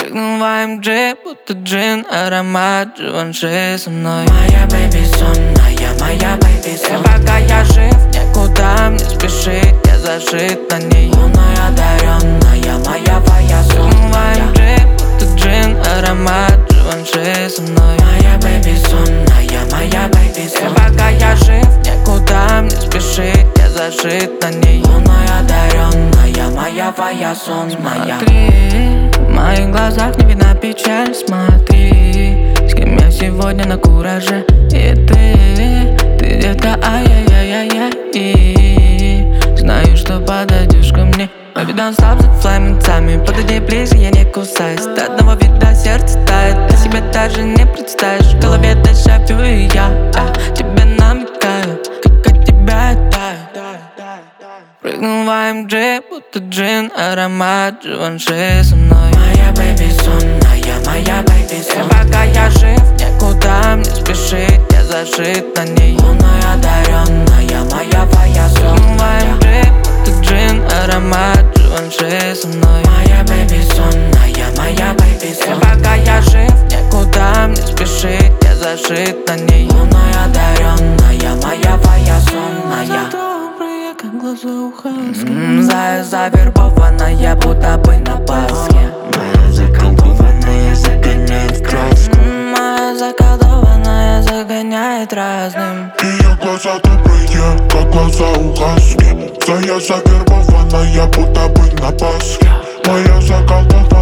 Прыгнул в AMG, будто джин, аромат Живанши со мной. Моя бэйби сонная, моя бэйби сон. Пока я жив, никуда мне спешить, я зашит на ней. Луной одаренная, моя твоя сон. Прыгнул в AMG, будто джин, аромат Живанши со мной. Моя бэйби сонная, моя бэйби сон. Пока я жив, никуда мне спешить, я зашит на ней. Луной одаренная, моя твоя сон. Смотри, в моих глазах не видно печаль, смотри, с кем я сегодня на кураже. И ты где-то ай-яй-яй-яй-яй. И знаю, что подойдешь ко мне. Baby, don't stop за фламенцами. Подойди ближе, я не кусаюсь. До одного вида сердце тает. Ты себя даже не представишь. В голове дежавю, и я тебе намекаю, как от тебя я таю. Прыгнул в AMG, будто джин, аромат Живанши со мной. Моя бэйби сонная, моя бэйби сон. Пока я жив, никуда мне спешить, я зашит на ней. Луной одаренная, моя твоя сон. Прыгнул в AMG, будто джин, аромат Живанши со мной. Моя бэйби сонная, моя бэйби сон. Пока я жив, никуда мне спешить, я зашит на ней. Луной одаренная, моя твоя сонная. Как глаза у хаски. Завербованная, будто бы на Пасхе. Моя заколдованная загоняет краску. Моя заколдованная загоняет разным. Ее глаза добрые, как глаза у хаски. Твоя завербованная, будто бы на Пасхе. Моя заколдованная